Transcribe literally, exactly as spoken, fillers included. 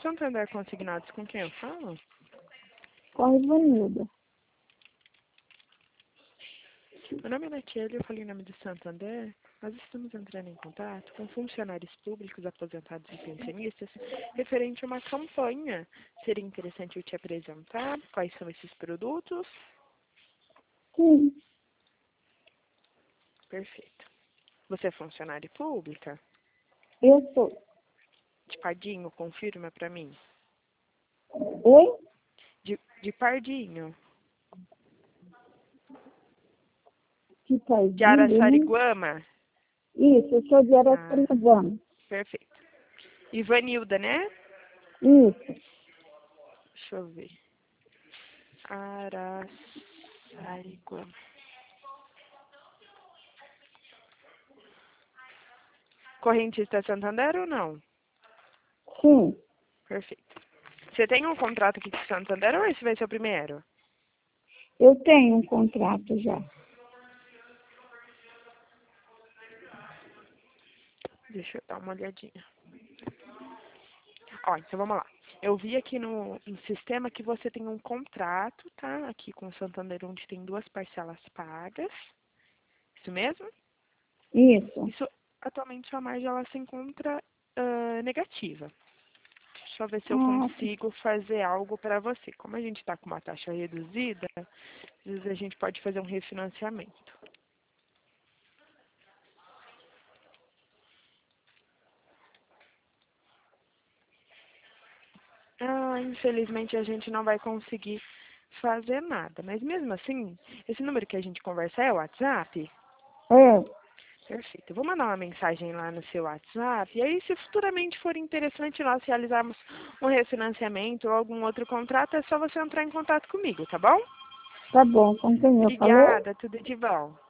Santander Consignados, com quem eu falo? Com a Ivanilda. Meu nome é Natiele, eu falei em nome do Santander. Nós estamos entrando em contato com funcionários públicos, aposentados e pensionistas, referente a uma campanha. Seria interessante eu te apresentar quais são esses produtos? Sim, Perfeito. Você é funcionária pública? eu sou. De Pardinho, confirma para mim. Oi? De, de Pardinho. Que faz De vídeo, Araçariguama? Isso, eu sou de Ah, Araçariguama. perfeito. Ivanilda, né? Isso. Deixa eu ver. Araçariguama. Correntista Santander ou não? Sim, Perfeito. Você tem um contrato aqui com o Santander ou esse vai ser o primeiro? eu tenho um contrato já. Deixa eu dar uma olhadinha. Ó, então vamos lá. Eu vi aqui no, no sistema que você tem um contrato, tá? Aqui com o Santander, onde tem duas parcelas pagas. Isso mesmo? Isso. Isso, atualmente, sua margem ela se encontra ah, negativa. Deixa eu ver se eu Ah, consigo fazer algo para você. Como a gente está com uma taxa reduzida, às vezes a gente pode fazer um refinanciamento. Ah, infelizmente a gente não vai conseguir fazer nada. Mas mesmo assim, esse número que a gente conversa é o WhatsApp? é, Perfeito. Eu vou mandar uma mensagem lá no seu WhatsApp. E aí, se futuramente for interessante nós realizarmos um refinanciamento ou algum outro contrato, é só você entrar em contato comigo, tá bom? tá bom. Com quem eu falei? Obrigada, tudo de bom.